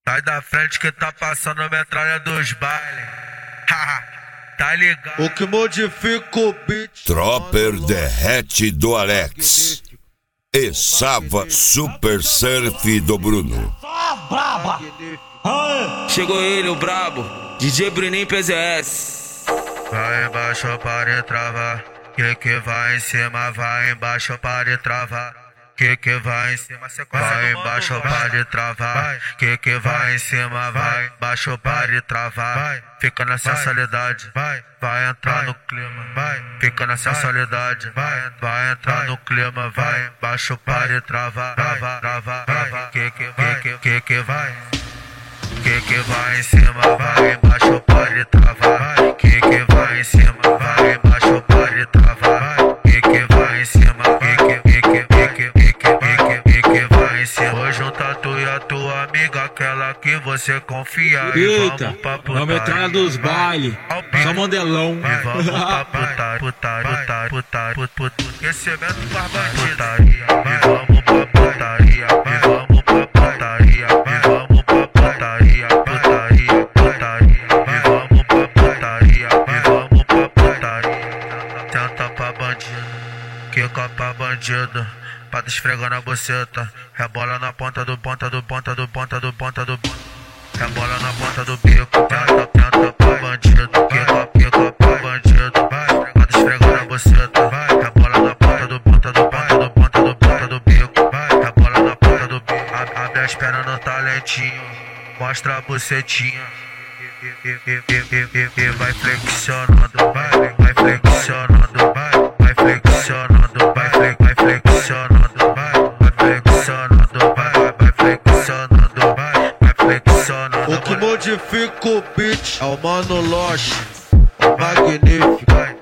Sai da frente que tá passando metralha dos bailes. Tá ligado? O que modifica o beat. Tropper derrete do Alex e Sava Super Surf do Bruno. Braba! Chegou ele, o brabo, DJ Bruninho PZS. Vai embaixo para travar, que vai em cima, vai embaixo para travar. Que vai em cima, vai embaixo para travar. Que vai em cima, vai embaixo para travar. Fica na sensualidade, vai entrar no clima. Fica na sensualidade, vai entrar no clima. Vai embaixo para travar, trava. Que vai. Que vai em cima, vai embaixo para travar. Que vai em cima, vai embaixo para travar. Que vai em cima, que vai em cima. Vou juntar tu e a tua amiga, aquela que você confia. Eita, na metralha dos bailes, só modelão. E vamos pra putaria. Aquecimento pra bandida. E vamos pra putaria. E vamos pra putaria. E vamos pra putaria. E vamos pra putaria. E vamos pra putaria. Tenta pra bandido, quica pra bandido. Pata esfregando a buceta, rebola na ponta do. Rebola na ponta do bico, tenta pra bandido, quica pra bandido. Pata esfregando a buceta, rebola na ponta do bico. Rebola na ponta do bico, abre as pernas no talentinho, mostra a bucetinha. E vai flexionando, vai flexionando, vai flexionando, vai flexionando, vai flexionando. O que modifica o beat é o Mano Loche, o magnífico.